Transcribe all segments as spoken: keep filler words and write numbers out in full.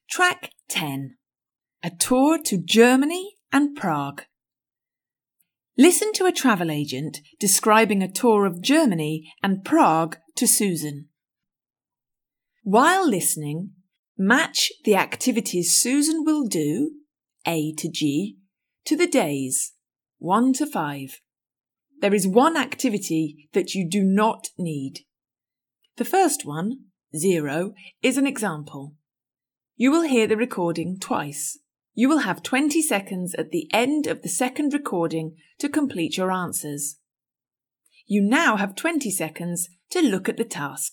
Track ten. A tour to Germany and Prague. Listen to a travel agent describing a tour of Germany and Prague to Susan. While listening, match the activities Susan will do, A to G, to the days, one to five. There is one activity that you do not need. The first one, zero, is an example. You will hear the recording twice. You will have twenty seconds at the end of the second recording to complete your answers. You now have twenty seconds to look at the task.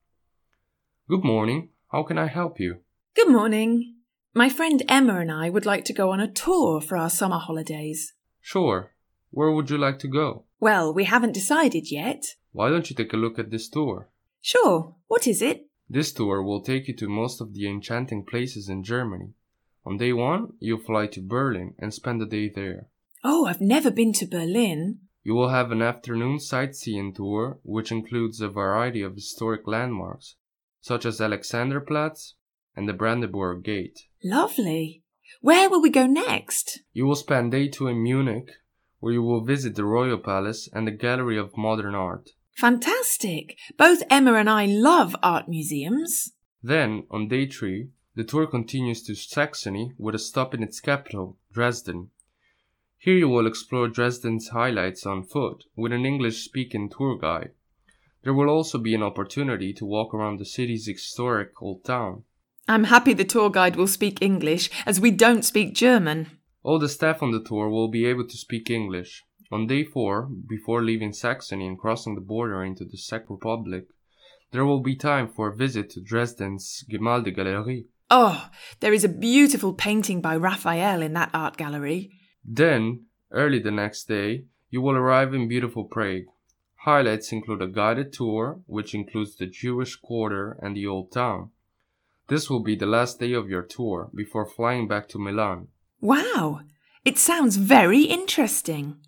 Good morning. How can I help you? Good morning. My friend Emma and I would like to go on a tour for our summer holidays. Sure. Where would you like to go? Well, we haven't decided yet. Why don't you take a look at this tour? Sure. What is it? This tour will take you to most of the enchanting places in Germany. On day one, you'll fly to Berlin and spend the day there. Oh, I've never been to Berlin. You will have an afternoon sightseeing tour, which includes a variety of historic landmarks, such as Alexanderplatz and the Brandenburg Gate. Lovely. Where will we go next? You will spend day two in Munich, where you will visit the Royal Palace and the Gallery of Modern Art. Fantastic. Both Emma and I love art museums. Then, on day three, the tour continues to Saxony with a stop in its capital, Dresden. Here you will explore Dresden's highlights on foot with an English-speaking tour guide. There will also be an opportunity to walk around the city's historic old town. I'm happy the tour guide will speak English, as we don't speak German. All the staff on the tour will be able to speak English. On day four, before leaving Saxony and crossing the border into the Czech Republic, there will be time for a visit to Dresden's Gemäldegalerie. Oh, there is a beautiful painting by Raphael in that art gallery. Then, early the next day, you will arrive in beautiful Prague. Highlights include a guided tour, which includes the Jewish quarter and the old town. This will be the last day of your tour before flying back to Milan. Wow, it sounds very interesting.